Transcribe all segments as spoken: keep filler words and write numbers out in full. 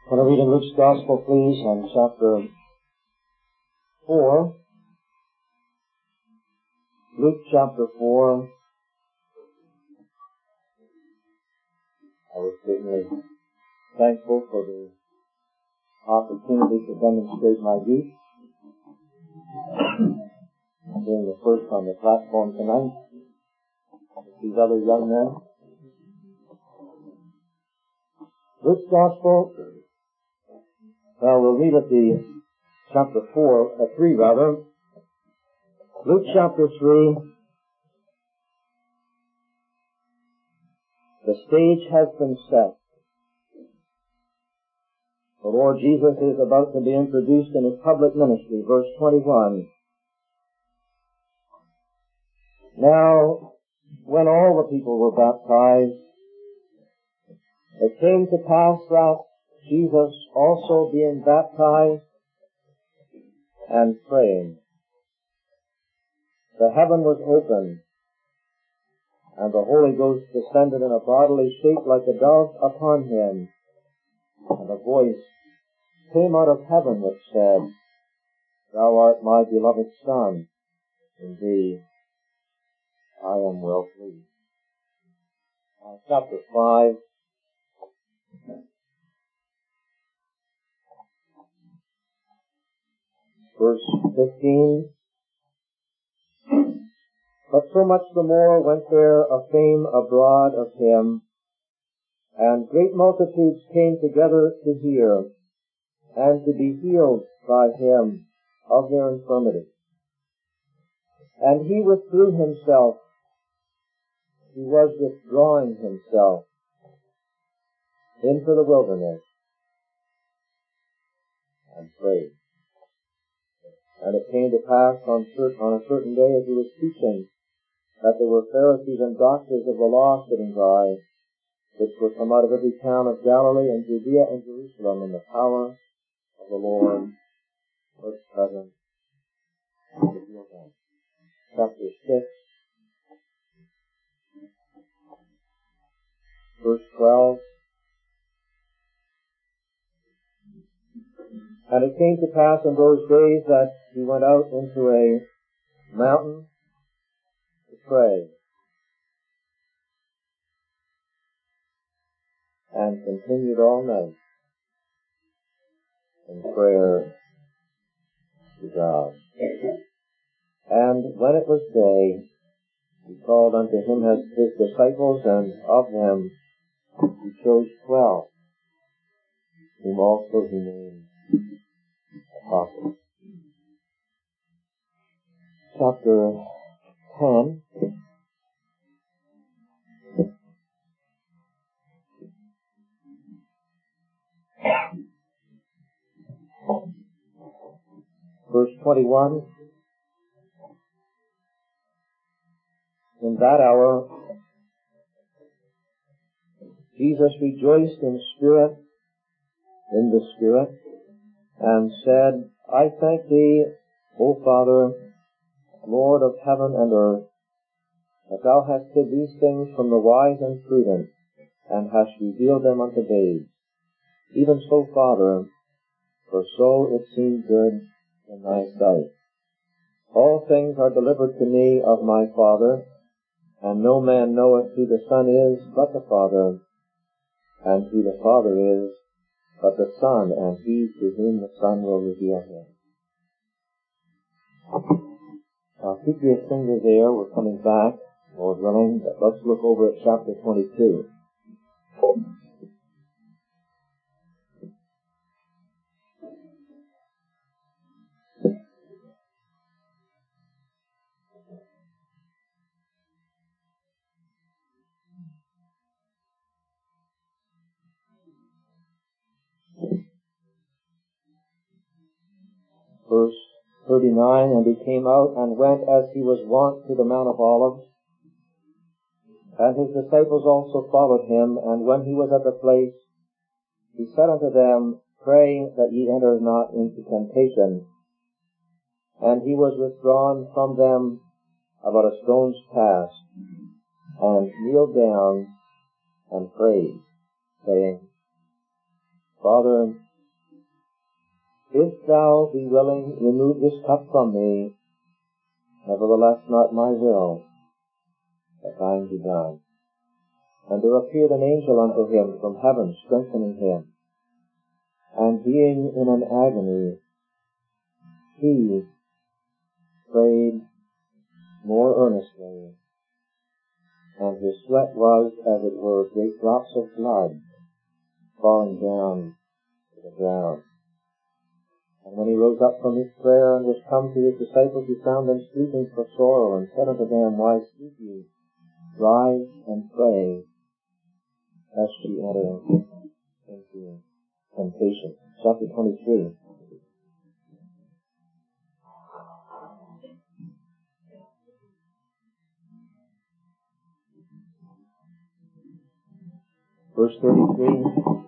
I want to read in Luke's Gospel, please, on chapter four. Luke chapter four. I was certainly thankful for the opportunity to demonstrate my youth. Being the first on the platform tonight with these other young men. Luke's Gospel, well, we'll read at the chapter four, uh, three rather. Luke chapter three. The stage has been set. The Lord Jesus is about to be introduced in His public ministry. Verse twenty-one. Now, when all the people were baptized, it came to pass that Jesus also being baptized and praying, the heaven was opened, and the Holy Ghost descended in a bodily shape like a dove upon him, and a voice came out of heaven which said, Thou art my beloved Son, in thee I am well pleased. Uh, chapter five. Verse fifteen. But so much the more went there a fame abroad of him, and great multitudes came together to hear, and to be healed by him of their infirmity. And he withdrew himself, he was withdrawing himself into the wilderness, and prayed. And it came to pass on, certain, on a certain day as he was teaching, that there were Pharisees and doctors of the law sitting by, which were come out of every town of Galilee and Judea and Jerusalem in the power of the Lord was present to heal them. Chapter six, verse twelve. And it came to pass in those days that he went out into a mountain to pray, and continued all night in prayer to God. And when it was day, he called unto him as his disciples, and of them he chose twelve, whom also he named apostles. Chapter ten. Verse twenty-one. In that hour Jesus rejoiced in spirit, in the Spirit, and said, I thank thee, O Father, Lord of heaven and earth, that thou hast hid these things from the wise and prudent, and hast revealed them unto babes. Even so, Father, for so it seemed good in thy sight. All things are delivered to me of my Father, and no man knoweth who the Son is but the Father, and who the Father is but the Son, and he to whom the Son will reveal him. Now keep your finger there, we're coming back, Lord willing, but let's look over at chapter twenty-two. Verse thirty-nine, and he came out and went as he was wont to the Mount of Olives, and his disciples also followed him, and when he was at the place, he said unto them, Pray that ye enter not into temptation. And he was withdrawn from them about a stone's cast, and kneeled down and prayed, saying, Father, if thou be willing, remove this cup from me. Nevertheless, not my will, but thine be done. And there appeared an angel unto him from heaven, strengthening him. And being in an agony, he prayed more earnestly, and his sweat was, as it were, great drops of blood falling down to the ground. And when he rose up from his prayer and was come to his disciples, he found them sleeping for sorrow, and said unto them, Why sleep ye? Rise and pray, lest ye enter into temptation. Chapter twenty-three. Verse thirty-three.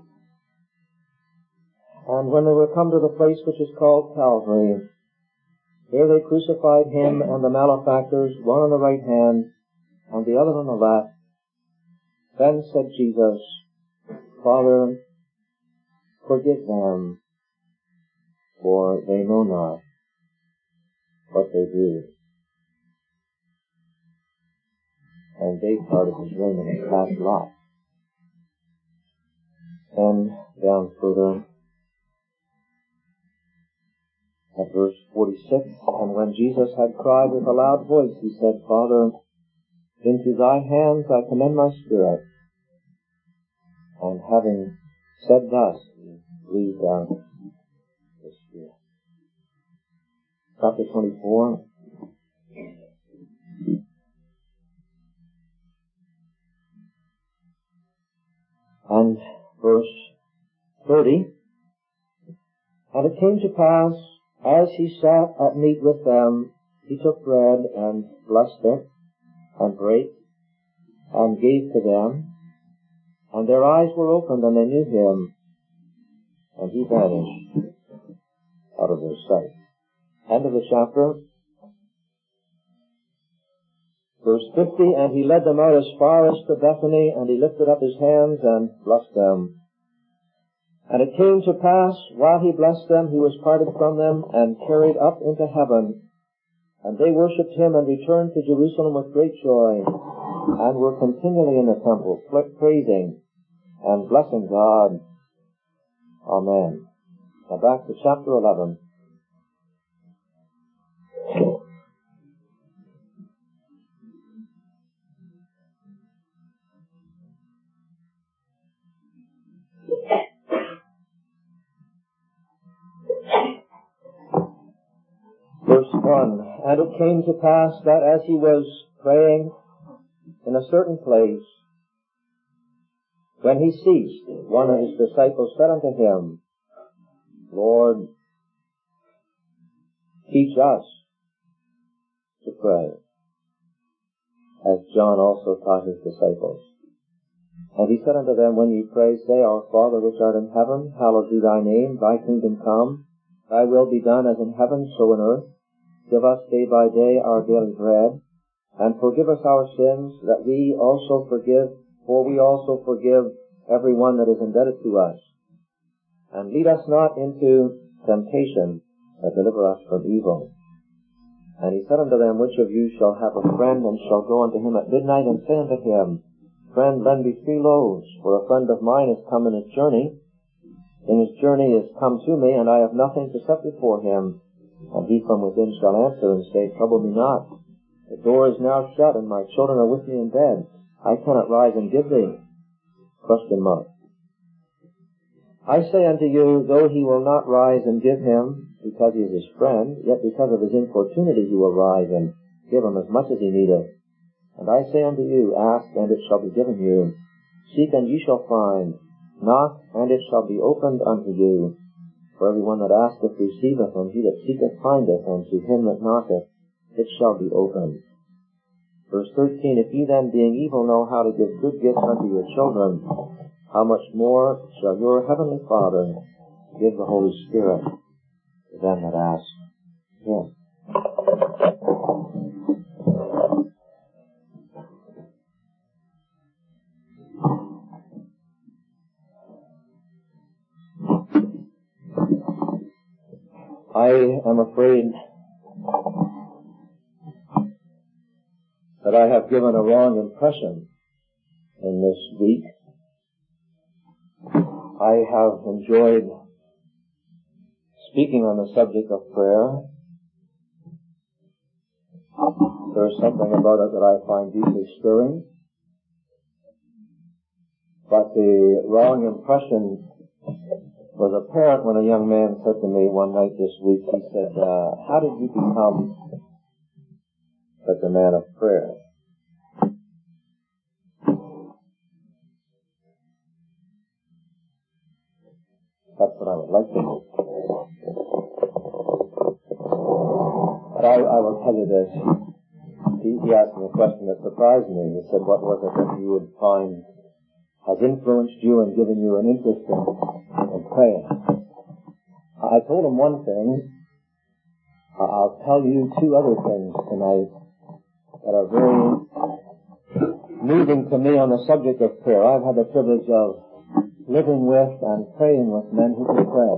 And when they were come to the place which is called Calvary, there they crucified him and the malefactors, one on the right hand, and the other on the left. Then said Jesus, Father, forgive them, for they know not what they do. And they parted his raiment and cast lots. And down further, at verse forty-six, and when Jesus had cried with a loud voice, he said, Father, into thy hands I commend my spirit. And having said thus, he breathed out his spirit. Chapter twenty-four. And verse thirty. And it came to pass, as he sat at meat with them, he took bread and blessed it, and brake, and gave to them. And their eyes were opened, and they knew him, and he vanished out of their sight. End of the chapter. Verse fifty, and he led them out as far as to Bethany, and he lifted up his hands and blessed them. And it came to pass, while he blessed them, he was parted from them, and carried up into heaven. And they worshipped him, and returned to Jerusalem with great joy, and were continually in the temple, praising and blessing God. Amen. Now back to chapter eleven. Verse one, and it came to pass that as he was praying in a certain place, when he ceased, one of his disciples said unto him, Lord, teach us to pray, as John also taught his disciples. And he said unto them, When ye pray, say, Our Father which art in heaven, hallowed be thy name, thy kingdom come, thy will be done as in heaven, so in earth. Give us day by day our daily bread, and forgive us our sins, that we also forgive, for we also forgive every one that is indebted to us. And lead us not into temptation, but deliver us from evil. And he said unto them, Which of you shall have a friend, and shall go unto him at midnight, and say unto him, Friend, lend me three loaves, for a friend of mine is come in his journey. In his journey is come to me, and I have nothing to set before him. And he from within shall answer and say, Trouble me not. The door is now shut, and my children are with me in bed. I cannot rise and give thee. Question mark. I say unto you, though he will not rise and give him, because he is his friend, yet because of his importunity he will rise and give him as much as he needeth. And I say unto you, Ask, and it shall be given you. Seek, and ye shall find. Knock, and it shall be opened unto you. For every one that asketh receiveth, and he that seeketh findeth, and to him that knocketh it shall be opened. Verse thirteen, If ye then, being evil, know how to give good gifts unto your children, how much more shall your heavenly Father give the Holy Spirit to them that ask him. I am afraid that I have given a wrong impression in this week. I have enjoyed speaking on the subject of prayer. There's something about it that I find deeply stirring. But the wrong impression was apparent when a young man said to me one night this week, he said, uh, how did you become such a man of prayer? That's what I would like to know. But I, I will tell you this. He, he asked me a question that surprised me. He said, what was it that you would find has influenced you and given you an interest in, in praying? I told him one thing. I'll tell you two other things tonight that are very moving to me on the subject of prayer. I've had the privilege of living with and praying with men who can pray.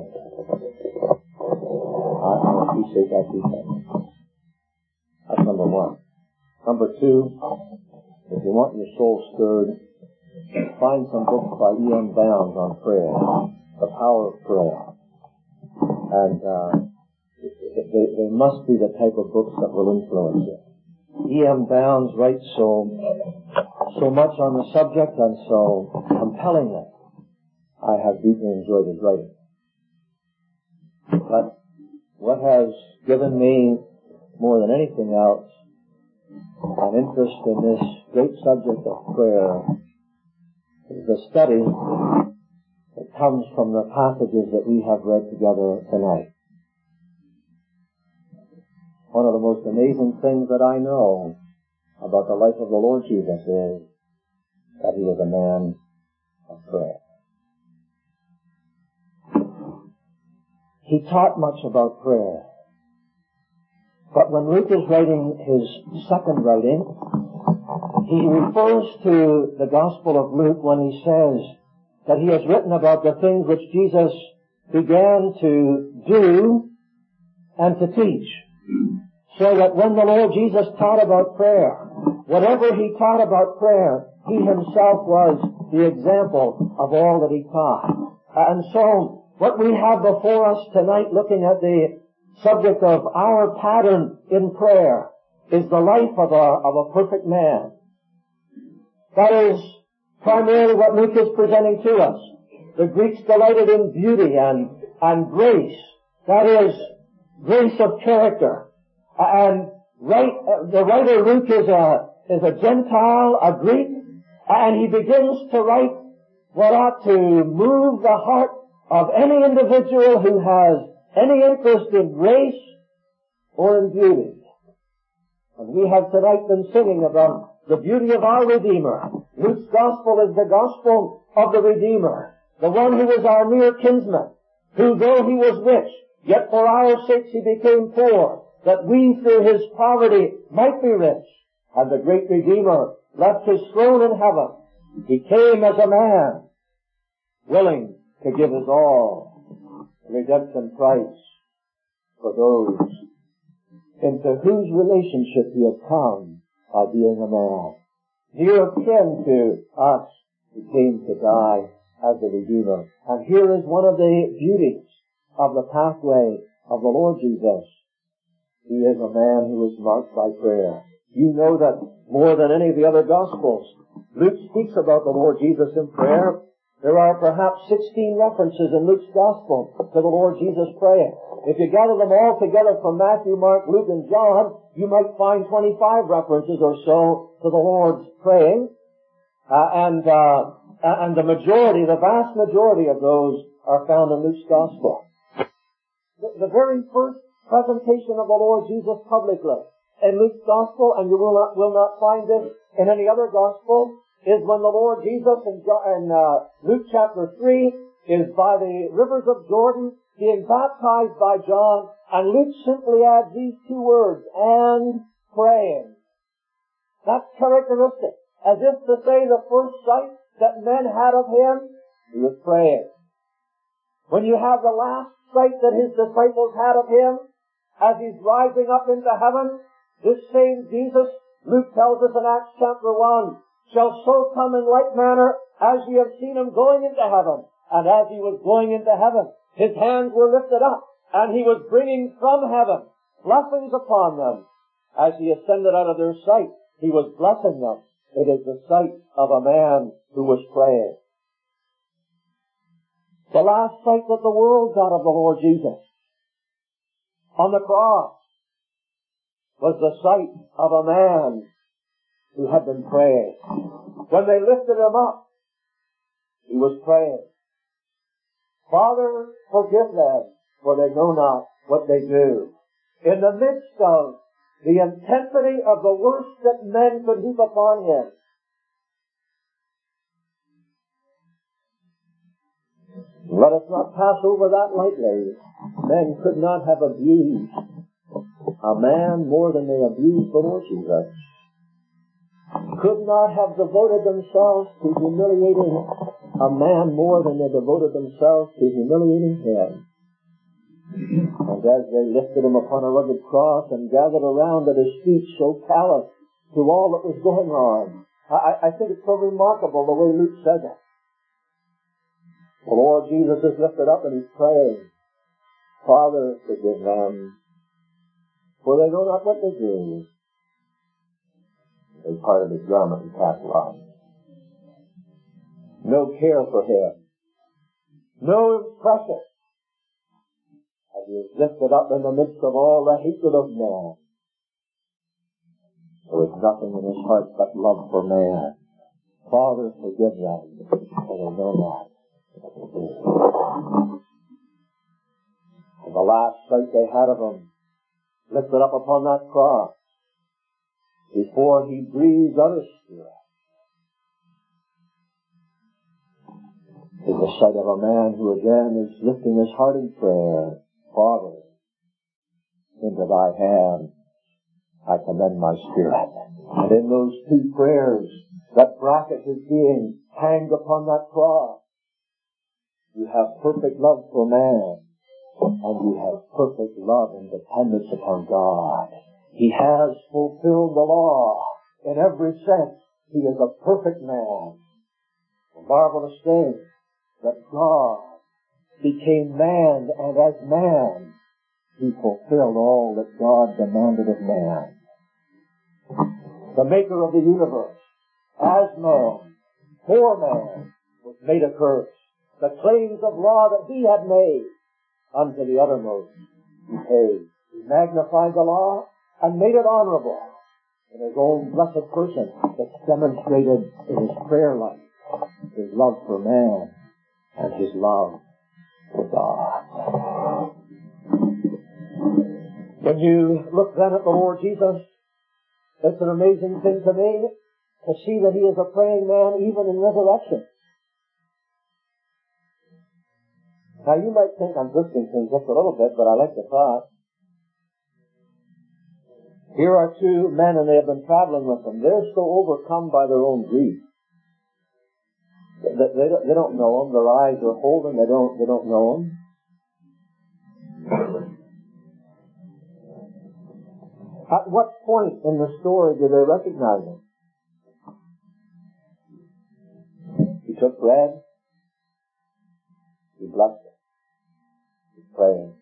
I, I appreciate that detail. That's number one. Number two, if you want your soul stirred, find some books by E M Bounds on prayer, the power of prayer. And uh, they, they must be the type of books that will influence you. E M Bounds writes so, so much on the subject and so compellingly. I have deeply enjoyed his writing. But what has given me, more than anything else, an interest in this great subject of prayer is the study that comes from the passages that we have read together tonight. One of the most amazing things that I know about the life of the Lord Jesus is that he was a man of prayer. He taught much about prayer. But when Luke is writing his second writing, he refers to the Gospel of Luke when he says that he has written about the things which Jesus began to do and to teach. So that when the Lord Jesus taught about prayer, whatever he taught about prayer, he himself was the example of all that he taught. And so, what we have before us tonight, looking at the subject of our pattern in prayer, is the life of a, of a perfect man. That is primarily what Luke is presenting to us. The Greeks delighted in beauty and, and grace. That is, grace of character. And right, the writer Luke is a, is a Gentile, a Greek, and he begins to write what ought to move the heart of any individual who has any interest in grace or in beauty. And we have tonight been singing about the beauty of our Redeemer. Luke's Gospel is the Gospel of the Redeemer, the one who was our near kinsman, who though he was rich, yet for our sakes he became poor, that we through his poverty might be rich. And the great Redeemer left his throne in heaven. He came as a man, willing to give his all, redemption price for those into whose relationship he had come by being a man. Near kin to us, he came to die as the Redeemer. And here is one of the beauties of the pathway of the Lord Jesus. He is a man who is marked by prayer. You know that more than any of the other Gospels, Luke speaks about the Lord Jesus in prayer. There are perhaps sixteen references in Luke's Gospel to the Lord Jesus praying. If you gather them all together from Matthew, Mark, Luke, and John, you might find twenty-five references or so to the Lord's praying. Uh, and, uh, and the majority, the vast majority of those are found in Luke's Gospel. The, the very first presentation of the Lord Jesus publicly in Luke's Gospel, and you will not, will not find this in any other Gospel, is when the Lord Jesus in, in uh, Luke chapter three is by the rivers of Jordan being baptized by John, and Luke simply adds these two words, and praying. That's characteristic. As if to say the first sight that men had of him, he was praying. When you have the last sight that his disciples had of him as he's rising up into heaven, this same Jesus, Luke tells us in Acts chapter one, shall so come in like manner as ye have seen him going into heaven. And as he was going into heaven, his hands were lifted up, and he was bringing from heaven blessings upon them. As he ascended out of their sight, he was blessing them. It is the sight of a man who was praying. The last sight that the world got of the Lord Jesus on the cross was the sight of a man who had been praying. When they lifted him up, he was praying, Father, forgive them, for they know not what they do. In the midst of the intensity of the worst that men could heap upon him, let us not pass over that lightly. Men could not have abused a man more than they abused the Lord Jesus. Could not have devoted themselves to humiliating a man more than they devoted themselves to humiliating him. And as they lifted him upon a rugged cross and gathered around at his feet so callous to all that was going on, I, I think it's so remarkable the way Luke said it. The Lord Jesus is lifted up and he's praying, Father, forgive them, for they know not what they do. They parted his garment and cast lots. No care for him. No impression. And he is lifted up in the midst of all the hatred of man. There is nothing in his heart but love for man. Father, forgive them, for they know not what they do. And the last sight they had of him, lifted up upon that cross, before he breathes out his spirit, is the sight of a man who again is lifting his heart in prayer. Father, into thy hands I commend my spirit. And in those two prayers that bracket his being hanged upon that cross, you have perfect love for man, and you have perfect love and dependence upon God. He has fulfilled the law in every sense. He is a perfect man. A marvelous thing that God became man, and as man, he fulfilled all that God demanded of man. The maker of the universe, as man, for man, was made a curse. The claims of law that he had made unto the uttermost he paid. He magnified the law and made it honorable in his own blessed person. It's demonstrated in his prayer life, his love for man and his love for God. When you look then at the Lord Jesus, it's an amazing thing to me to see that he is a praying man even in resurrection. Now you might think I'm twisting things just a little bit, but I like the thought. Here are two men and they have been traveling with them. They're so overcome by their own grief. They, they, they don't know him. Their eyes are holding. They don't, they don't know him. At what point in the story do they recognize him? He took bread. He blessed it. He's praying.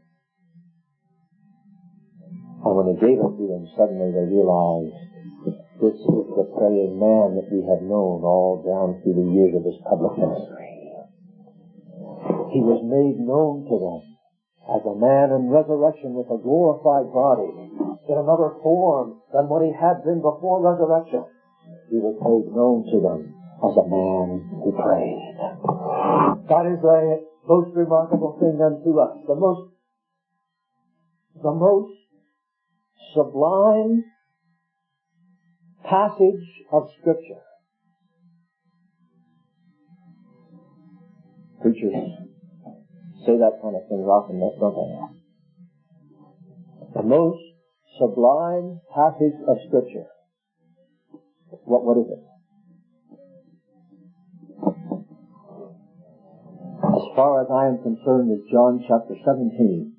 And when he gave it to them, suddenly they realized this is the praying man that we have known all down through the years of his public ministry. He was made known to them as a man in resurrection with a glorified body, in another form than what he had been before resurrection. He was made known to them as a man who prayed. That is the most remarkable thing unto us. The most, the most sublime passage of Scripture. Preachers say that kind of thing often, don't they? The most sublime passage of Scripture. What, what is it? As far as I am concerned, is John chapter seventeen.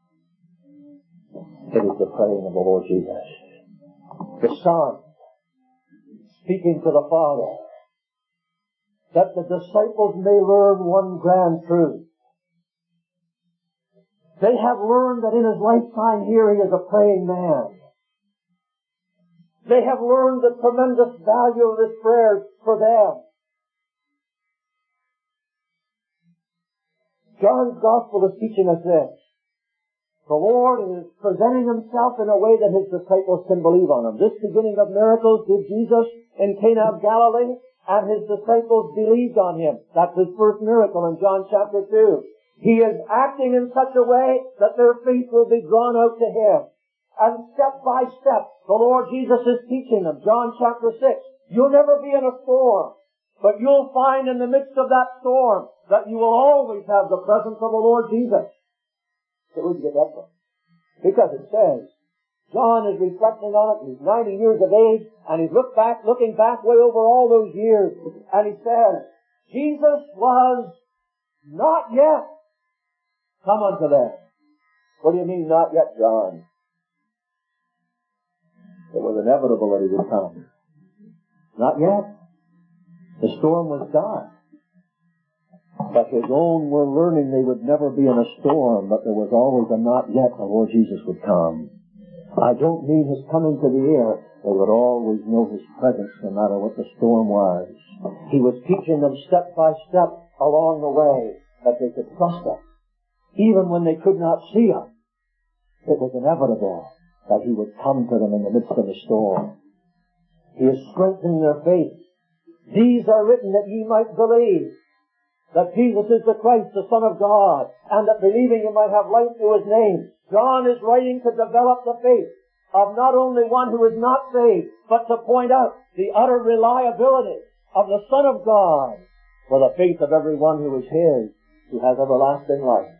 It is the praying of the Lord Jesus. The Son speaking to the Father, that the disciples may learn one grand truth. They have learned that in his lifetime here he is a praying man. They have learned the tremendous value of his prayers for them. John's Gospel is teaching us this. The Lord is presenting himself in a way that his disciples can believe on him. This beginning of miracles did Jesus in Cana of Galilee, and his disciples believed on him. That's his first miracle in John chapter two. He is acting in such a way that their faith will be drawn out to him. And step by step, the Lord Jesus is teaching them. John chapter six. You'll never be in a storm, but you'll find in the midst of that storm that you will always have the presence of the Lord Jesus. So where'd you get that from? Because it says, John is reflecting on it. He's ninety years of age, and he's look back, looking back way over all those years, and he says, Jesus was not yet come unto them. What do you mean, not yet, John? It was inevitable that he would come. Not yet. The storm was dark. But his own were learning they would never be in a storm, but there was always a not yet the Lord Jesus would come. I don't mean his coming to the air. They would always know his presence no matter what the storm was. He was teaching them step by step along the way that they could trust him. Even when they could not see him, it was inevitable that he would come to them in the midst of the storm. He is strengthening their faith. These are written that ye might believe that Jesus is the Christ, the Son of God, and that believing you might have life through his name. John is writing to develop the faith of not only one who is not saved, but to point out the utter reliability of the Son of God for the faith of everyone who is his, who has everlasting life.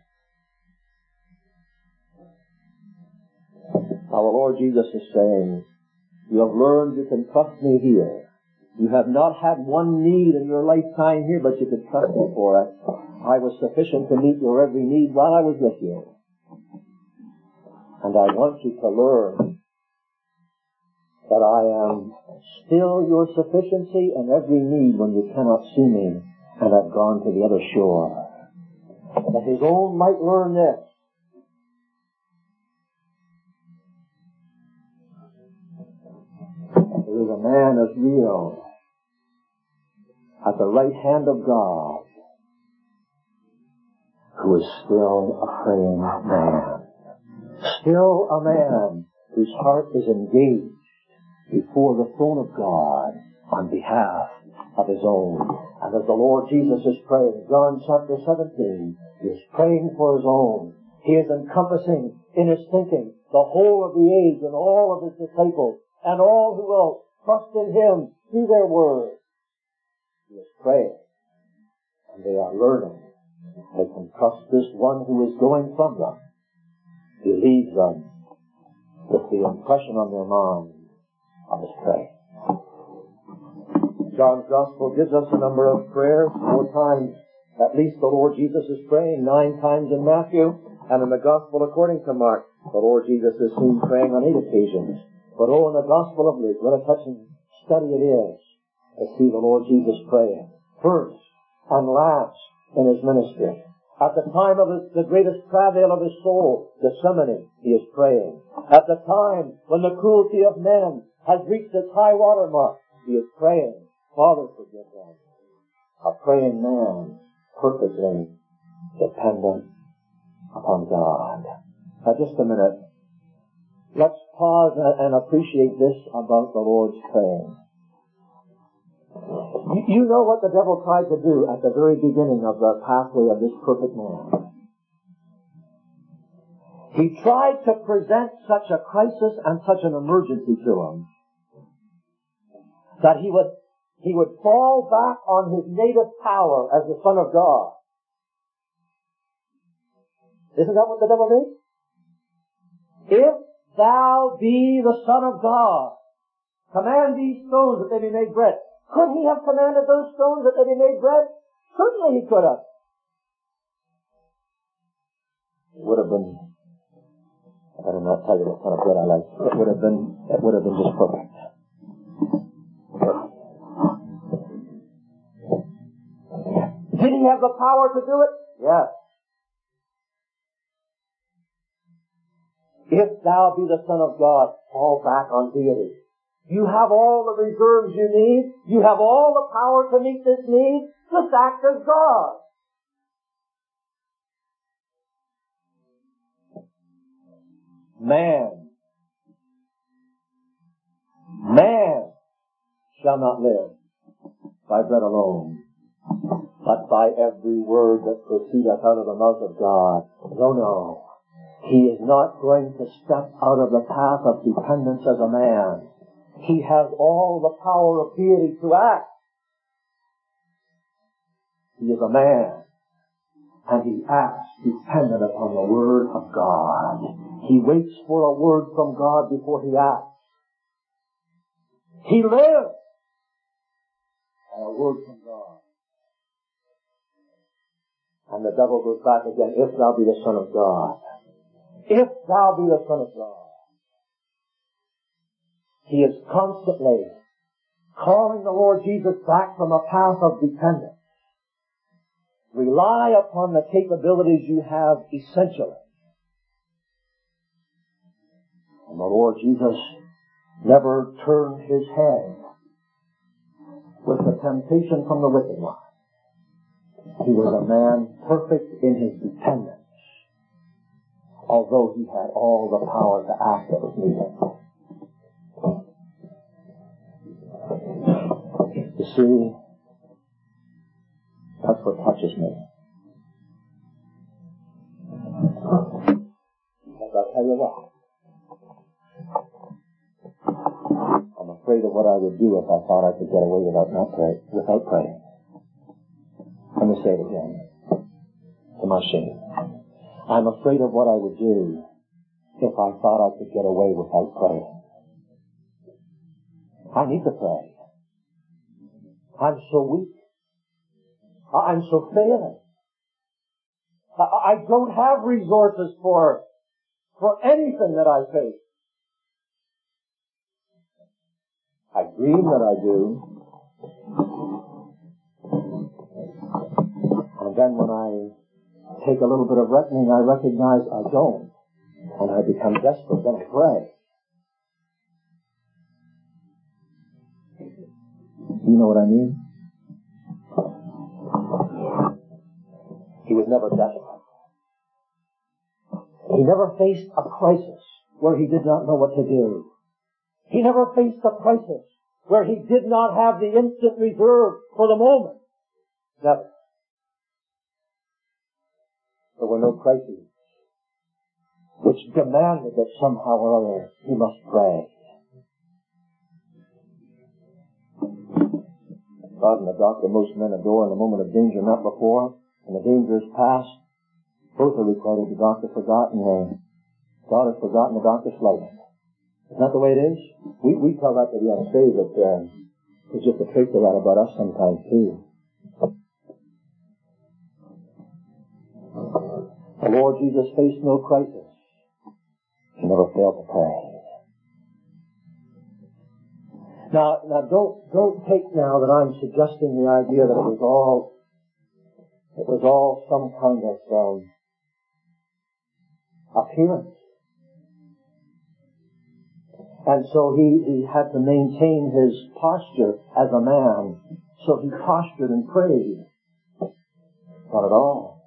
Now the Lord Jesus is saying, you have learned you can trust me here. You have not had one need in your lifetime here, but you could trust me for it. I was sufficient to meet your every need while I was with you. And I want you to learn that I am still your sufficiency in every need when you cannot see me and have gone to the other shore. That his own might learn this. There is a man as real at the right hand of God who is still a praying man. Still a man whose heart is engaged before the throne of God on behalf of his own. And as the Lord Jesus is praying, John chapter seventeen, he is praying for his own. He is encompassing in his thinking the whole of the age and all of his disciples and all who will trust in him through their word. He is praying, and they are learning. They can trust this one who is going from them. He leaves them with the impression on their mind of his praying. John's Gospel gives us a number of prayers. Four times, at least, the Lord Jesus is praying. Nine times in Matthew, and in the Gospel according to Mark, the Lord Jesus is seen praying on eight occasions. But oh, in the Gospel of Luke, what a touching study it is to see the Lord Jesus praying. First and last in his ministry. At the time of his, the greatest travail of his soul, Gethsemane, he is praying. At the time when the cruelty of men has reached its high water mark, he is praying, Father, forgive them. A praying man, perfectly dependent upon God. Now just a minute. Let's pause and appreciate this about the Lord's praying. You know what the devil tried to do at the very beginning of the pathway of this perfect man. He tried to present such a crisis and such an emergency to him that he would he would fall back on his native power as the Son of God. Isn't that what the devil did? If thou be the Son of God, command these stones that they be made bread. Could he have commanded those stones that they be made bread? Certainly he could have. It would have been, I better not tell you what kind of bread I like. It would have been, it would have been just perfect. Did he have the power to do it? Yes. If thou be the Son of God, fall back on deity. You have all the reserves you need. You have all the power to meet this need. Just act as God. Man, man shall not live by bread alone, but by every word that proceedeth out of the mouth of God. No, no. He is not going to step out of the path of dependence as a man. He has all the power of deity to act. He is a man, and he acts dependent upon the Word of God. He waits for a word from God before he acts. He lives by a word from God. And the devil goes back again, if thou be the Son of God. If thou be the Son of God. He is constantly calling the Lord Jesus back from a path of dependence. Rely upon the capabilities you have essentially. And the Lord Jesus never turned his head with the temptation from the wicked one. He was a man perfect in his dependence, although he had all the power to act that was needed. You see, that's what touches me. Because I'll tell you what, I'm afraid of what I would do if I thought I could get away without not pray, without praying. Let me say it again, to my shame. I'm afraid of what I would do if I thought I could get away without praying. I need to pray. I'm so weak. I'm so failing. I don't have resources for, for anything that I face. I dream that I do. And then when I take a little bit of reckoning, I recognize I don't. And I become desperate. Then I pray. You know what I mean? He was never desperate. He never faced a crisis where he did not know what to do. He never faced a crisis where he did not have the instant reserve for the moment. Never. There were no crises which demanded that somehow or other he must pray. God and the doctor most men adore in the moment of danger, not before. When the danger is past, both are requited. The doctor forgot and the God has forgotten, the doctor slighted. Isn't that the way it is? We we tell that to the unsaved, but uh, it's just a trait of that about us sometimes too. The Lord Jesus faced no crisis. He never failed to pray. Now, now don't don't take now that I'm suggesting the idea that it was all it was all some kind of um, appearance, and so he he had to maintain his posture as a man. So he postured and prayed. Not at all.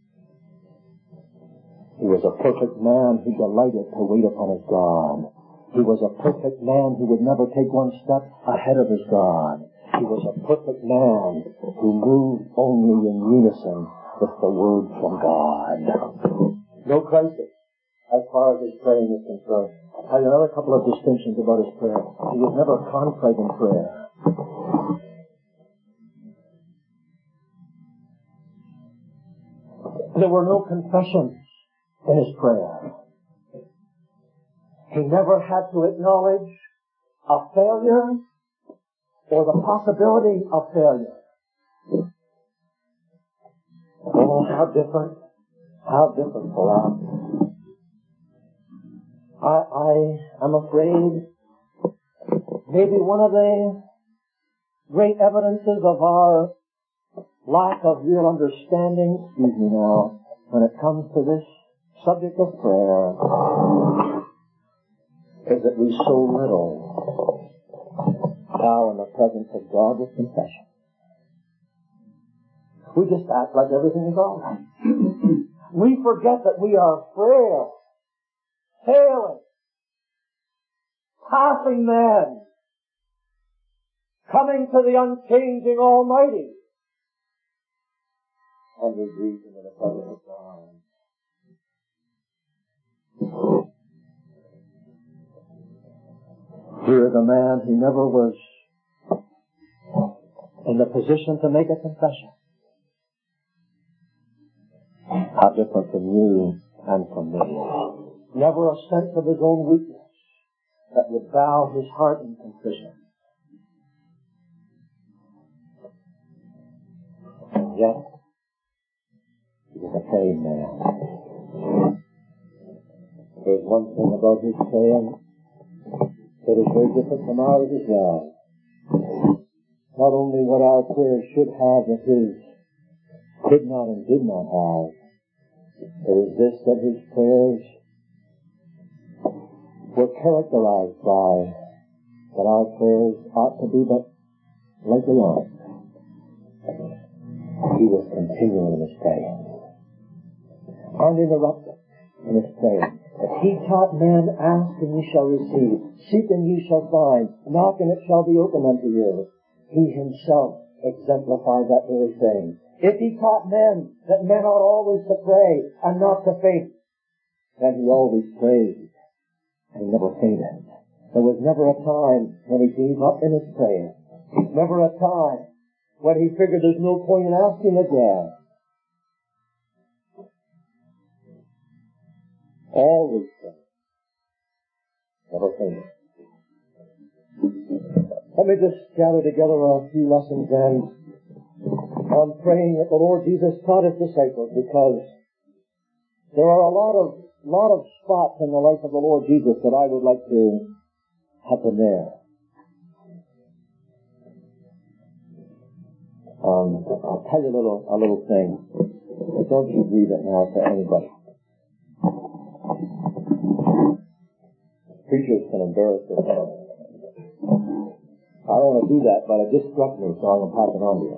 He was a perfect man who delighted to wait upon his God. He was a perfect man who would never take one step ahead of his God. He was a perfect man who moved only in unison with the Word from God. No crisis as far as his praying is concerned. I'll tell you another couple of distinctions about his prayer. He was never contrite in prayer. There were no confessions in his prayer. He never had to acknowledge a failure or the possibility of failure. Oh, how different, How different for us. I, I am afraid maybe one of the great evidences of our lack of real understanding, excuse me now, when it comes to this subject of prayer, is that we so little bow in the presence of God with confession. We just act like everything is all right. We forget that we are frail, failing, passing men, coming to the unchanging Almighty, and we grieve in the presence of God. Here is a man who never was in the position to make a confession. How different from you and from me. Never a sense of his own weakness that would bow his heart in contrition. And yet, he was a praying man. There's one thing about his praying that is very different from ours as well. Not only what our prayers should have that his could not and did not have, there is this, that his prayers were characterized by that our prayers ought to be but like they aren't. He was continuing in his praying, uninterrupted in his praying. If he taught men, ask and ye shall receive, seek and ye shall find, knock and it shall be opened unto you. He himself exemplified that very thing. If he taught men that men ought always to pray and not to faint, then he always prayed and he never fainted. There was never a time when he gave up in his prayer. Never a time when he figured there's no point in asking again. Always prayed. Never fainted. Let me just gather together a few lessons then on praying that the Lord Jesus taught his disciples, because there are a lot of lot of spots in the life of the Lord Jesus that I would like to happen there. Um, I'll tell you a little a little thing, but don't you breathe it now to anybody. Preachers can embarrass themselves. I don't want to do that, but it just struck me, so I'm going to pass it on to you.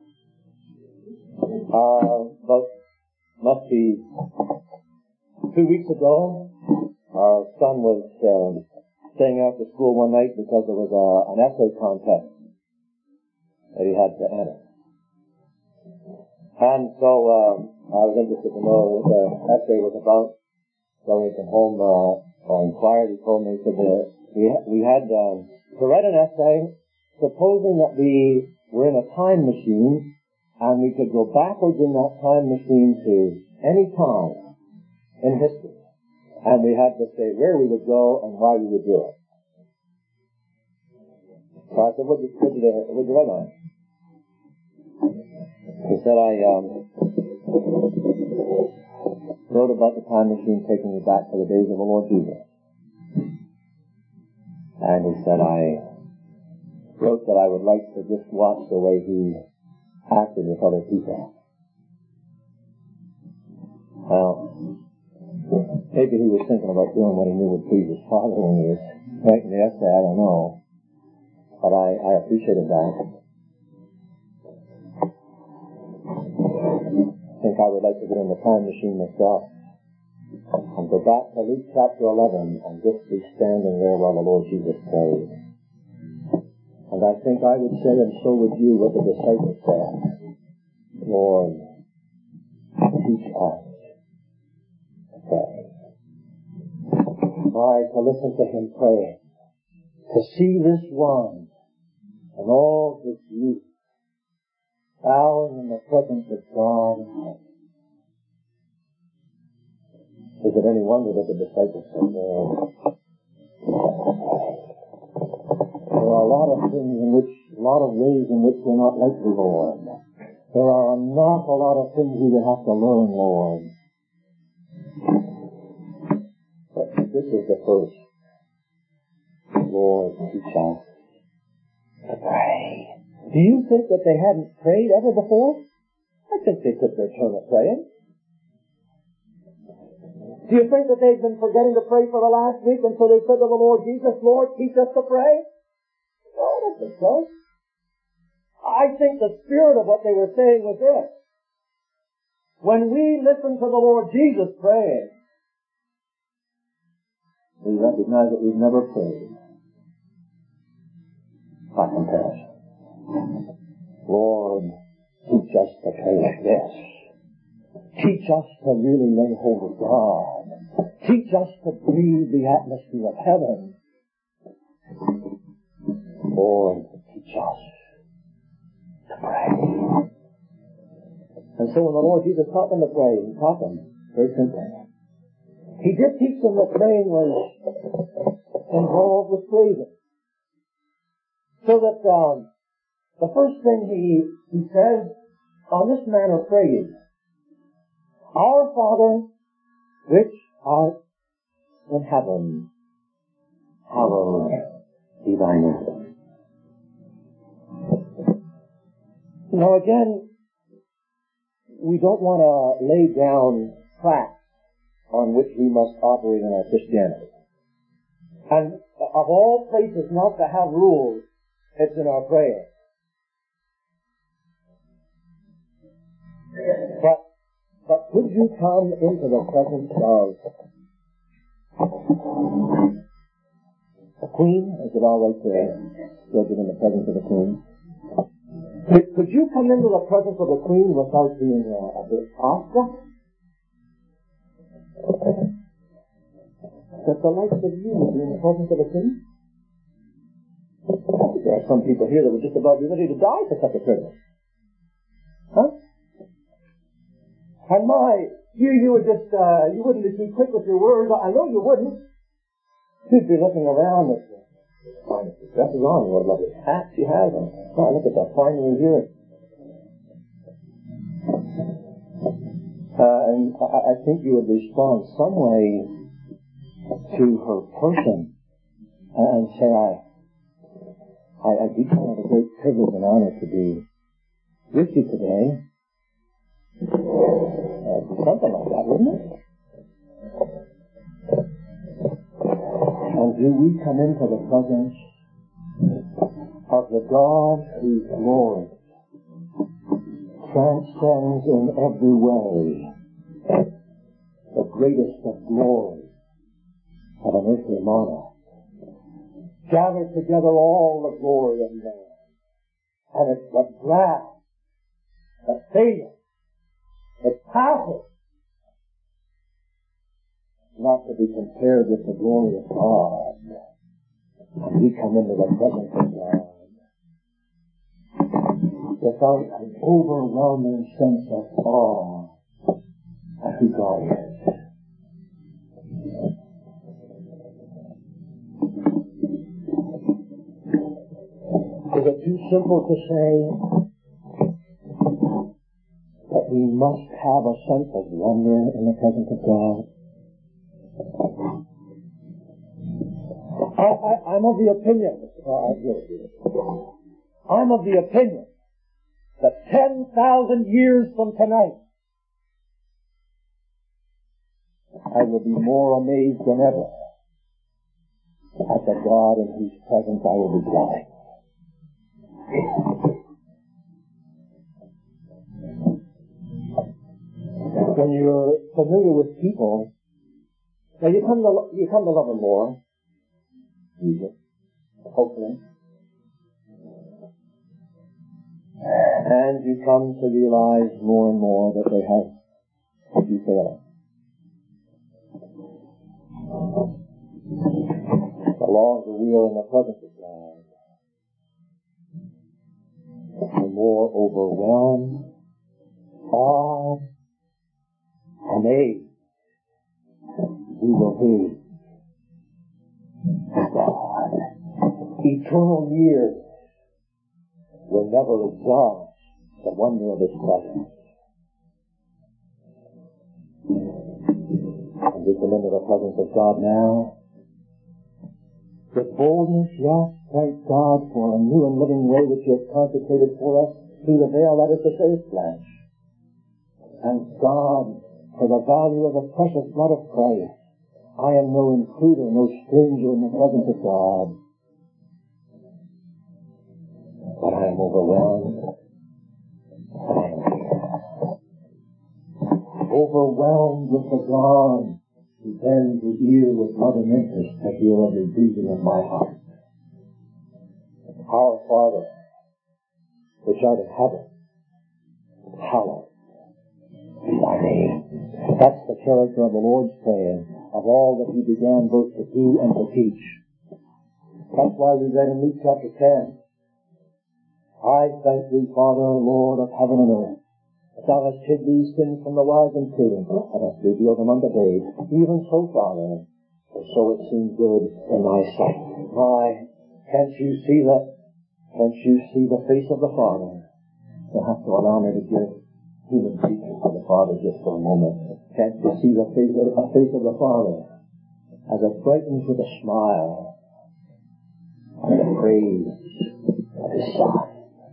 Uh, about, must be two weeks ago, our son was uh, staying after school one night because there was a, an essay contest that he had to enter. And so uh, I was interested to know what the essay was about. So he came home uh, or inquired. He told me, he said, uh, we, ha- we had uh, to write an essay supposing that we were in a time machine and we could go backwards in that time machine to any time in history. And we had to say where we would go and why we would do it. So I said, what did you, what did you, what did you write on? He said, I um, wrote about the time machine taking me back to the days of the Lord Jesus. And he said, I wrote that I would like to just watch the way he acted with other people. Well, maybe he was thinking about doing what he knew would please his father when he was writing the essay, I don't know. But I, I appreciated that. I think I would like to get in the time machine myself and go back to Luke chapter eleven and just be standing there while the Lord Jesus prayed. And I think I would say, and so would you, what the disciples said. Lord, teach us to pray. Why, to listen to him pray. To see this one and all his youth bowing in the presence of God. Is it any wonder that the disciples said, Lord, there are a lot of things in which, a lot of ways in which we're not like the Lord. There are an awful lot of things we would have to learn, Lord. But this is the first. Lord, teach us to pray. Do you think that they hadn't prayed ever before? I think they took their turn at praying. Do you think that they've been forgetting to pray for the last week, and so they said to the Lord Jesus, Lord, teach us to pray? No, I don't think so. I think the spirit of what they were saying was this. When we listen to the Lord Jesus praying, we recognize that we've never prayed by comparison. Lord, teach us to pray like this. Teach us to really lay hold of God. Teach us to breathe the atmosphere of heaven. Lord, teach us to pray. And so when the Lord Jesus taught them to pray, He taught them very simply. He did teach them that praying was involved with praising. So that um, the first thing He, he says on this manner of praying, Our Father, which art in heaven, hallowed be thy name. Now again, we don't want to lay down facts on which we must operate in our Christianity. And of all places not to have rules, it's in our praying. But, but could you come into the presence of a queen? Is it all right to still get in the presence of the queen? Could, could you come into the presence of the queen without being uh, a bit awestruck? That the likes of you would be in the presence of the queen? There are some people here that would just about be ready to die for such a privilege. Huh? And my, you, you would just, uh, you wouldn't be too quick with your words. I know you wouldn't. You'd be looking around at the finest dresses on, what a lovely hat she has, and oh, look at that finery here. Uh, and I, I think you would respond some way to her person and say, I, I, I do count it a great privilege and honor to be with you today. Uh, something like that, wouldn't it? And do we come into the presence of the God whose glory transcends in every way the greatest of glory of an earthly monarch? Gather together all the glory of man, and it's but grass that fadeth. It passes, not to be compared with the glory of God. And we come into the presence of God without an overwhelming sense of awe at who God is. Is it too simple to say that we must have a sense of wonder in the presence of God? I, I, I'm of the opinion, uh, I'm of the opinion that ten thousand years from tonight, I will be more amazed than ever at the God in whose presence I will be dwelling. When you're familiar with people, now you come to you come to love them more, usually, hopefully, and you come to realize more and more that they have a few failings. The longer we are in the presence of God, the more overwhelmed, awed, amazed we will be with God. Eternal years will never exhaust the wonder of His presence. we come into the presence of God now. With boldness, yes, thank God for a new and living way which He has consecrated for us through the veil, that is to say, His flesh. Thank God for the value of the precious blood of Christ. I am no intruder, no stranger in the presence of God. But I am overwhelmed. But I am here. Overwhelmed with the God who bends His ear with loving interest to hear every beating of my heart. Our Father, which art in heaven, hallowed be thy name. That's the character of the Lord's praying, of all that He began both to do and to teach. That's why we read in Luke chapter ten, I thank Thee, Father, Lord of heaven and earth, that Thou hast hid these things from the wise and prudent, and hast revealed them unto babes. Even so, Father, for so it seemed good in Thy sight. Why, can't you see that? Can't you see the face of the Father? You'll have to allow me to give human features of the Father just for a moment. Can't you see the face of, the face of the Father as it brightens with a smile and the praise of His Son?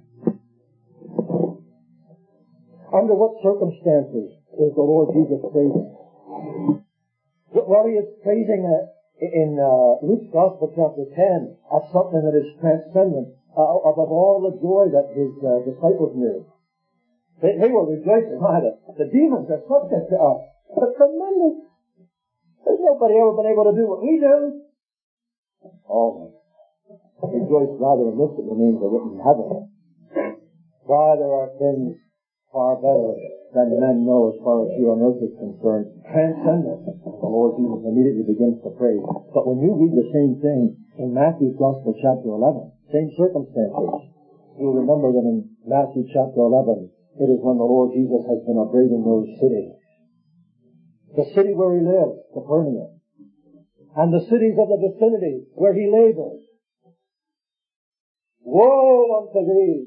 Under what circumstances is the Lord Jesus praising? Well, He is praising uh, in uh, Luke's Gospel chapter ten at something that is transcendent, uh, above all the joy that His uh, disciples knew. They, they were rejoicing. My, the, the demons are subject to us. But tremendous. There's nobody ever been able to do what we do. Oh, rejoice rather in this that remains are written in heaven. Why, there are things far better than men know as far as here on earth is concerned. Transcendent. The Lord Jesus immediately begins to praise. But when you read the same thing in Matthew's Gospel chapter eleven, same circumstances, you'll remember that in Matthew chapter eleven, it is when the Lord Jesus has been upbraiding those cities. The city where He lived, Capernaum, and the cities of the vicinity where He labored. Woe unto thee!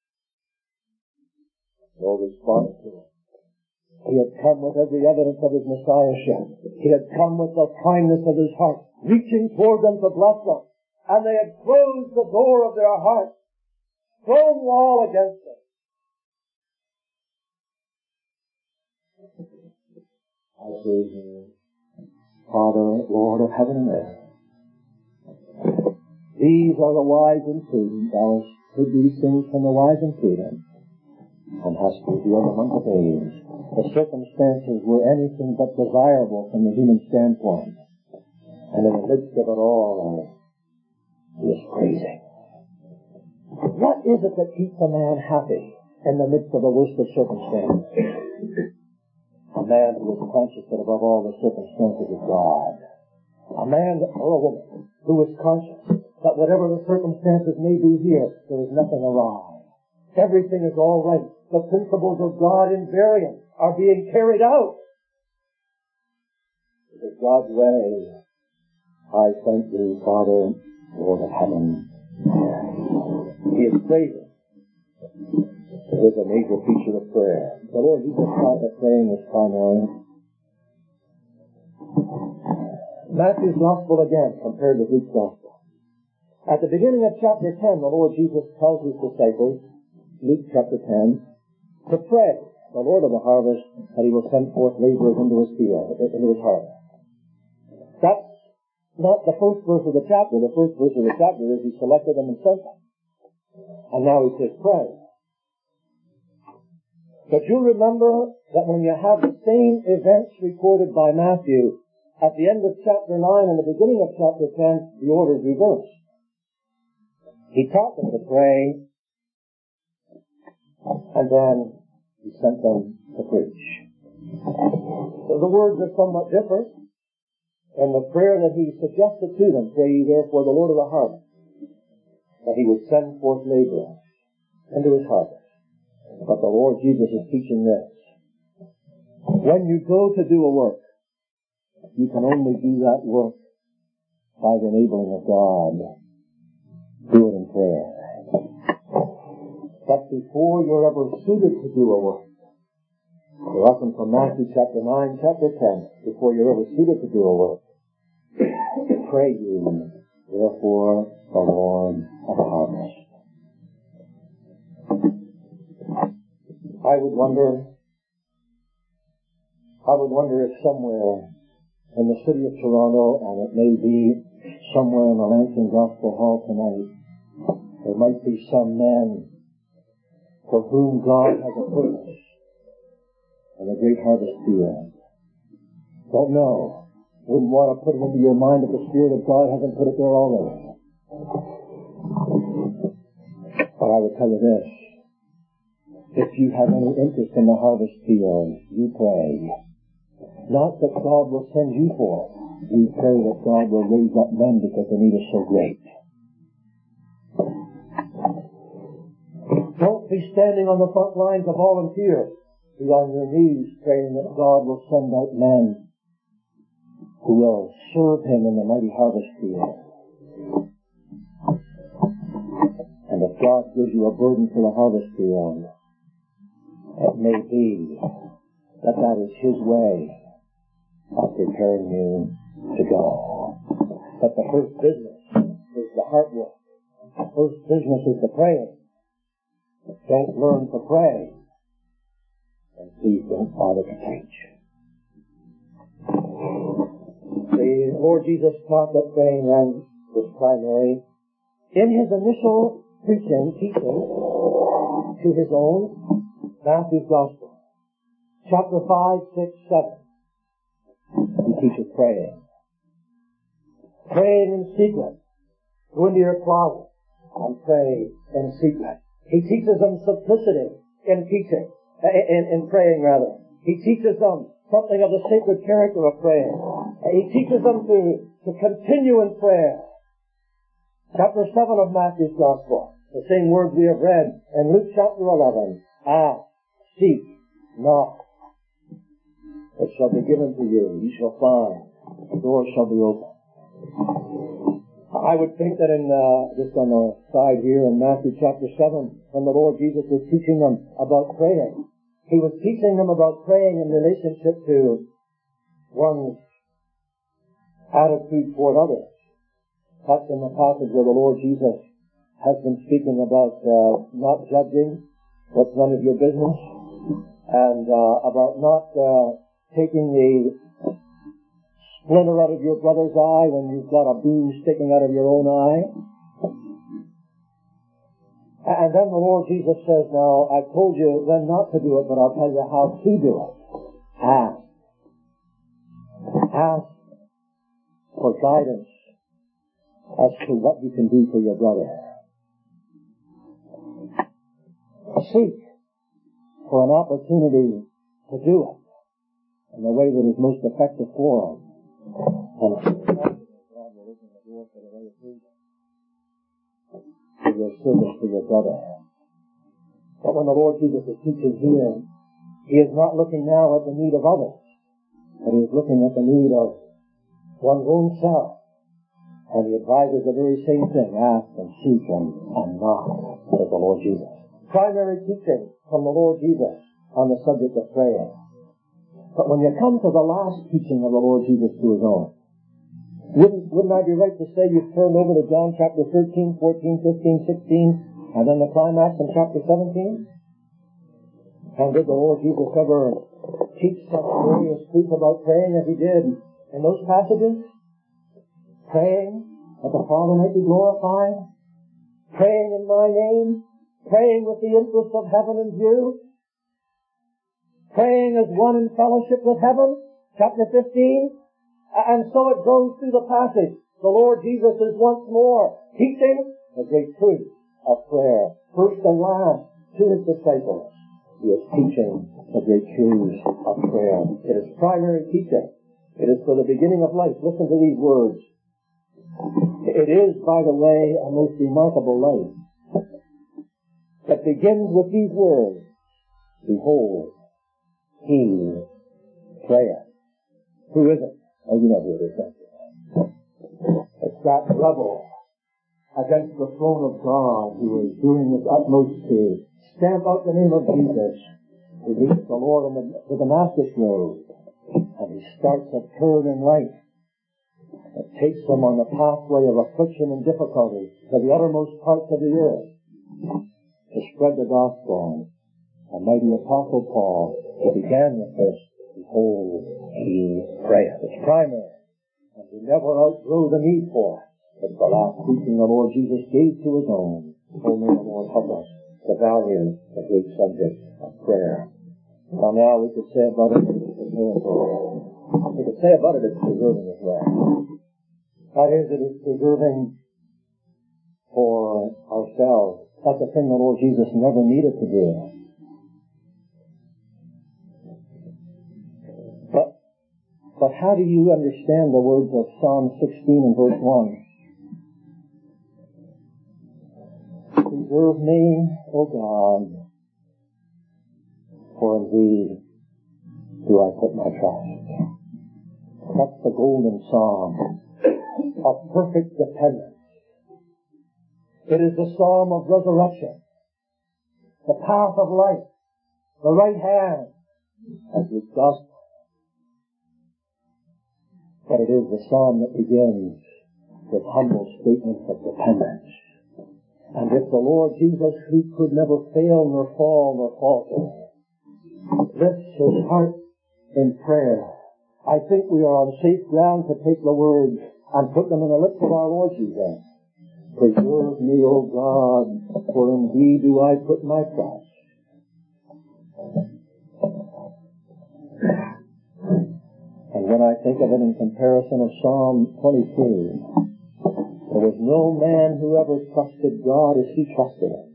No response to Him. He had come with every evidence of His Messiahship. He had come with the kindness of His heart, reaching toward them to bless them. And they had closed the door of their heart, thrown wall against them. I praise You, Father, Lord of heaven and earth. These are the wise and prudent. Thou hast hid these things from the wise and prudent, and hast revealed them unto babes. The circumstances were anything but desirable from the human standpoint. And in the midst of it all, He is praising. What is it that keeps a man happy in the midst of the worst of circumstances? A man who is conscious that above all the circumstances is God. A man or a woman who is conscious that whatever the circumstances may be here, there is nothing awry. Everything is all right. The principles of God invariant are being carried out. It is God's way. I thank Thee, Father, Lord of heaven. He is praising. It is a major feature of prayer. The Lord Jesus taught that praying was primary. Matthew's Gospel again, compared with Luke's Gospel. At the beginning of chapter ten, the Lord Jesus tells His disciples, Luke chapter ten, to pray the Lord of the harvest that He will send forth laborers into His field, into His harvest. That's not the first verse of the chapter. The first verse of the chapter is He selected them and sent them. And now He says, pray. But you remember that when you have the same events recorded by Matthew, at the end of chapter nine and the beginning of chapter ten, the order is reversed. He taught them to pray, and then He sent them to preach. So the words are somewhat different. And the prayer that He suggested to them, pray ye therefore the Lord of the harvest, that He would send forth laborers into His harvest. But the Lord Jesus is teaching this. When you go to do a work, you can only do that work by the enabling of God. Do it in prayer. But before you're ever suited to do a work, We're often from Matthew chapter nine, chapter ten, before you're ever suited to do a work. Pray you, therefore, the Lord of the harvest. I would wonder, I would wonder if somewhere in the city of Toronto, and it may be somewhere in the Lansing Gospel Hall tonight, there might be some men for whom God has a purpose in the great harvest field. Don't know. Wouldn't want to put it into your mind that the Spirit of God hasn't put it there already. But I would tell you this. If you have any interest in the harvest field, you pray. Not that God will send you for it. You pray that God will raise up men because the need is so great. Don't be standing on the front lines to volunteer. Be on your knees praying that God will send out men who will serve Him in the mighty harvest field. And if God gives you a burden for the harvest field, it may be that that is His way of preparing you to go. But the first business is the heart work. The first business is the praying. Don't learn to pray, and please don't bother to preach. The Lord Jesus taught that praying then was primary. In His initial preaching, teaching to His own, Matthew's Gospel, chapter five, six, seven, He teaches praying. Praying in secret. Go into your closet and pray in secret. He teaches them simplicity in teaching, in, in praying rather. He teaches them something of the sacred character of praying. He teaches them to, to continue in prayer. Chapter seven of Matthew's Gospel, the same words we have read in Luke chapter eleven. Ask, seek, knock. It shall be given to you. You shall find. The door shall be opened. I would think that in, uh, just on the side here in Matthew chapter seven, when the Lord Jesus was teaching them about praying, He was teaching them about praying in relationship to one's attitude toward others. That's in the passage where the Lord Jesus has been speaking about uh, not judging what's none of your business, and uh, about not uh, taking the splinter out of your brother's eye when you've got a beam sticking out of your own eye. And then the Lord Jesus says, now, I've told you then not to do it, but I'll tell you how to do it. Ask. Ask for guidance as to what you can do for your brother. Seek for an opportunity to do it in the way that is most effective for him. And God will open the door for the way of freedom, for your service to your brother. But when the Lord Jesus is teaching here, He is not looking now at the need of others, but He is looking at the need of one's own self. And He advises the very same thing: ask and seek and, and knock, says the Lord Jesus. Primary teaching from the Lord Jesus on the subject of praying. But when you come to the last teaching of the Lord Jesus to His own, wouldn't, wouldn't I be right to say you've turned over to John chapter thirteen, fourteen, fifteen, sixteen, and then the climax in chapter seventeen? And did the Lord Jesus ever teach such glorious truth about praying as He did in those passages? Praying that the Father might be glorified, praying in my name, praying with the interest of heaven in view, praying as one in fellowship with heaven, chapter fifteen. And so it goes through the passage. The Lord Jesus is once more teaching the great truth of prayer. First and last to His disciples, He is teaching the great truths of prayer. It is primary teaching. It is for the beginning of life. Listen to these words. It is, by the way, a most remarkable life that begins with these words: Behold, He prayeth. Who is it? Oh, you know who it is, don't you? It's that rebel against the throne of God who is doing his utmost to stamp out the name of Jesus He meets the Lord on the, the Damascus Road, and he starts a turn in life that takes him on the pathway of affliction and difficulty to the uttermost parts of the earth to spread the gospel. A mighty apostle Paul, he began with this, behold, he prayeth. It's primary, and we never outgrow the need for it. But the last teaching the Lord Jesus gave to his own. Oh, may the Lord help us to value the great subject of prayer. Well, now we could say about it, we could say about it, it's preserving as well. That is, it is preserving for ourselves. That's a thing the Lord Jesus never needed to do. But, but how do you understand the words of Psalm sixteen and verse one? Preserve me, O God, for in thee do I put my trust. That's the golden psalm of perfect dependence. It is the psalm of resurrection, the path of life, the right hand, as the gospel. But it is the psalm that begins with humble statements of dependence. And if the Lord Jesus, who could never fail nor fall nor falter, lifts his heart in prayer, I think we are on safe ground to take the words and put them in the lips of our Lord Jesus. Preserve me, O God, for in thee do I put my trust. And when I think of it in comparison of Psalm twenty-two, there was no man who ever trusted God as he trusted him.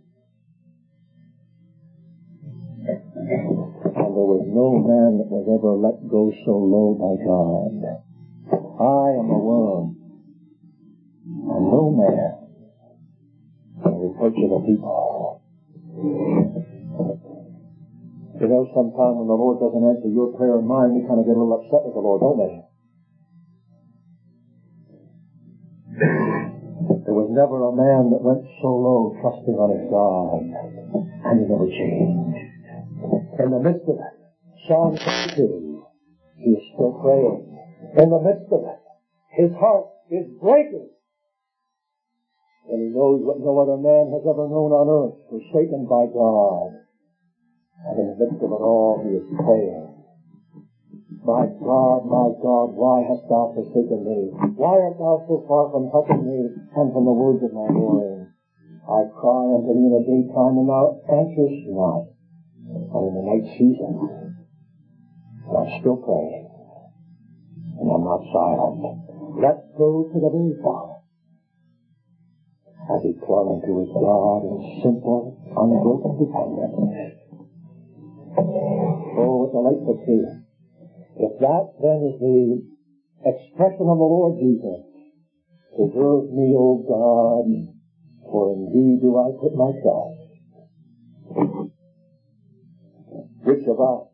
And there was no man that was ever let go so low by God. I am a worm, and no man can reproach of the people. You know, sometime when the Lord doesn't answer your prayer and mine, we kind of get a little upset with the Lord, don't we? There was never a man that went so low trusting on his God, and he never changed. In the midst of it, Psalm twenty-two, he is still praying. In the midst of it, his heart is breaking. And he knows what no other man has ever known on earth, forsaken by God. And in the midst of it all, he is praying. My God, my God, why hast thou forsaken me? Why art thou so far from helping me and from the words of my Lord? I cry unto thee in the daytime, and thou answerest not. And in the night season, and I'm still praying, and I'm not silent. Let's go to the very Father, as he clung to his God in simple, unbroken dependence. Oh, what delightful truth. If that then is the expression of the Lord Jesus, preserve me, O God, for in thee do I put my trust. Which of us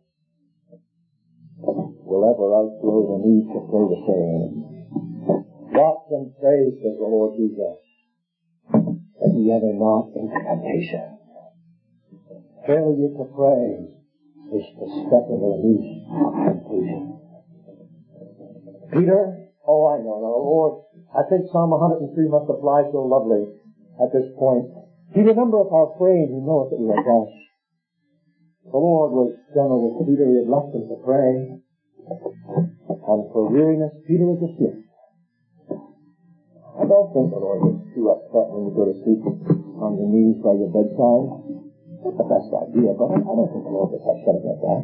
will ever outgrow the need to pray the same? Watch and pray, says the Lord Jesus, that ye enter not into temptation. Failure to pray is the step of the least of temptation. Peter, oh I know, now Lord, I think Psalm one hundred three must apply so lovely at this point. He remembereth our frame, he knoweth that we are dust. The Lord was gentle with Peter, he had left him to pray. And for weariness, Peter was asleep. I don't think the Lord gets too upset when you go to sleep on your knees by your bedside. Not the best idea, but I don't think the Lord gets upset about that.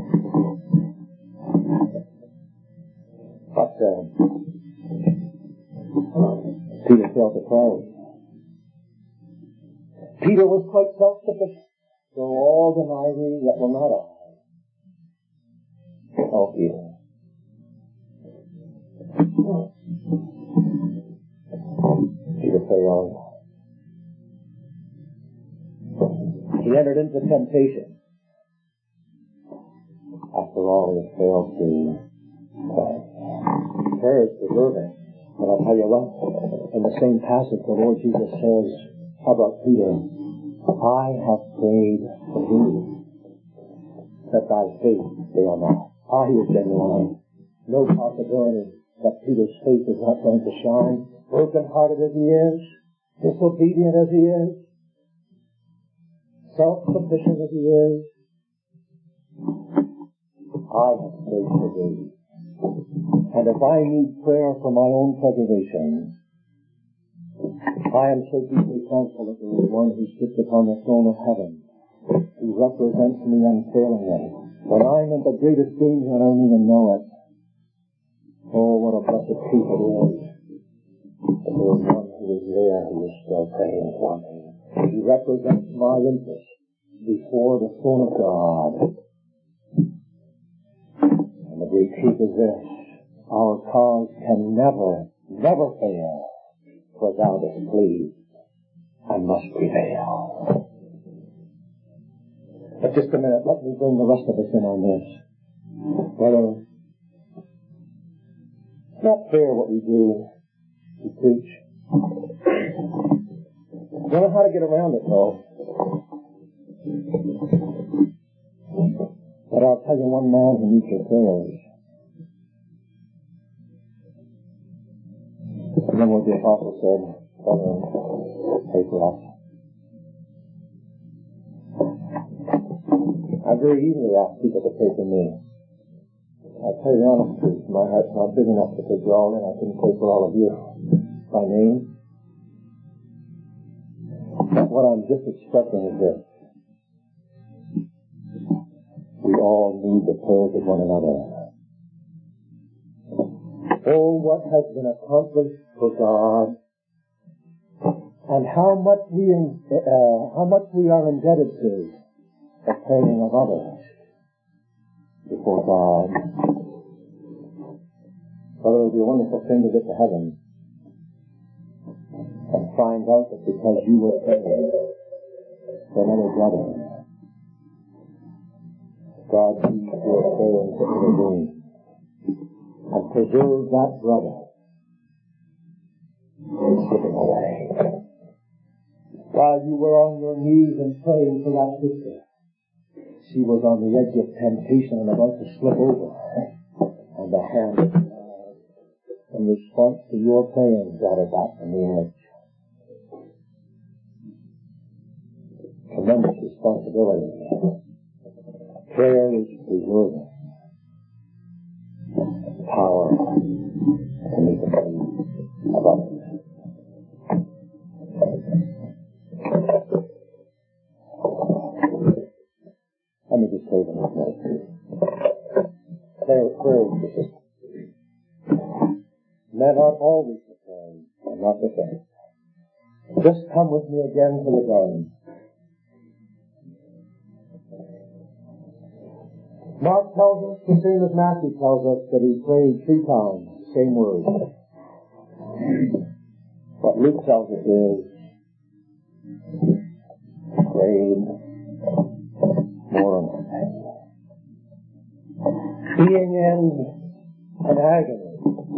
But uh, Peter failed to pray. Peter was quite self-sufficient. Though all deny me, yet will not I. Oh, Peter. Peter failed. He entered into temptation. After all, he had failed to pray. Prayer is preserving. But I'll tell you what, in the same passage, the Lord Jesus says about Peter, I have prayed for thee. Let thy faith fail not. Ah, he is genuine. No possibility that Peter's faith is not going to shine. Broken-hearted as he is, disobedient as he is, self-sufficient as he is, I have faith for thee. And if I need prayer for my own preservation, I am so deeply thankful that there is one who sits upon the throne of heaven, who represents me unfailingly. When I'm in the greatest danger and I don't even know it, oh, what a blessed truth it is that there is one who is there who is still praying for me. He represents my interest before the throne of God. And the great truth is this: our cause can never, never fail, for thou dost please and must prevail. But just a minute, let me bring the rest of us in on this. Brother, it's not fair what we do. We preach. I don't know how to get around it, though. But I'll tell you one man who needs your prayers. And then what the apostle said, Brother, pray for us. I very easily ask people to pray for me. I'll tell you the honest truth. My heart's not big enough to take you all in. I couldn't pray for all of you by name. But what I'm just expressing is this: we all need the prayers of one another. Oh, what has been accomplished for God, and how much we uh, how much we are indebted to the praying of others before God. But it would be a wonderful thing to get to heaven and find out that because you were praying for another brother, God sees your praying to intervene and preserve that brother from slipping away. While you were on your knees and praying for that sister, she was on the edge of temptation and about to slip over, and the hand of God, in response to your praying, got her back from the edge. Tremendous responsibility. Prayer is preserving power to meet the needs of others. Let me just say the next minute. Prayer, prayer is persistent. Men ought always to pray and not to faint. Just come with me again to the garden. Mark tells us, the same as Matthew tells us, that he prayed three times, same word. What Luke tells us is, prayed more and more. Being in an agony.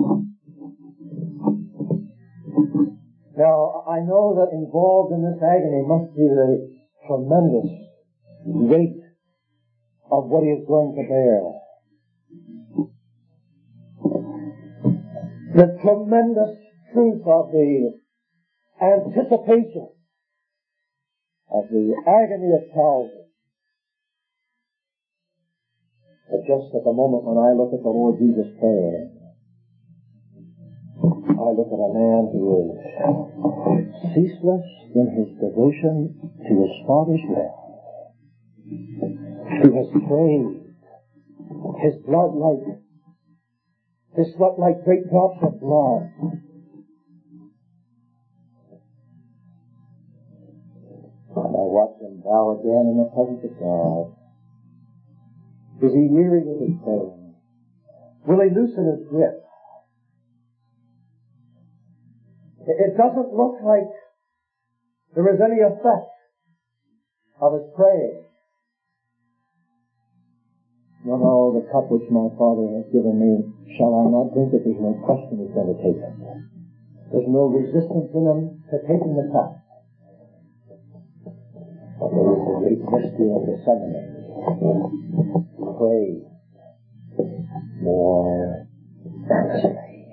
Now, I know that involved in this agony must be the tremendous weight of what he is going to bear. The tremendous truth of the anticipation of the agony of Calvary. But just at the moment when I look at the Lord Jesus praying, I look at a man who is ceaseless in his devotion to his Father's will, who has prayed his blood like, his sweat like great drops of blood. And I watch him bow again in the presence of God. Is he weary with his praying? Will he loosen his grip? It doesn't look like there is any effect of his praying. No, no, the cup which my Father has given me, shall I not drink it? There's no question he's going to take it. There's no resistance in him to taking the cup. But there is the great mystery of the seminary. Pray more earnestly.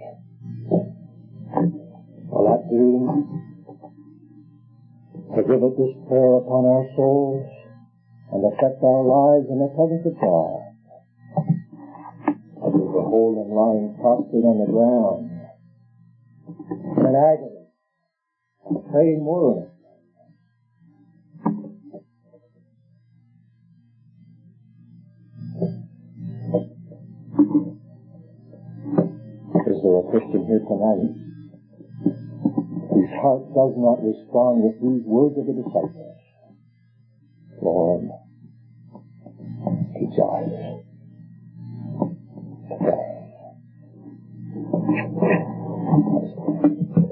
Will that do? Forgiveth this prayer upon our souls and affect our lives in the presence of God. As we behold him lying prostrate on the ground in an agony and praying more earnestly. Is there a Christian here tonight whose heart does not respond with these words of the disciples? Lord, teach us to pray.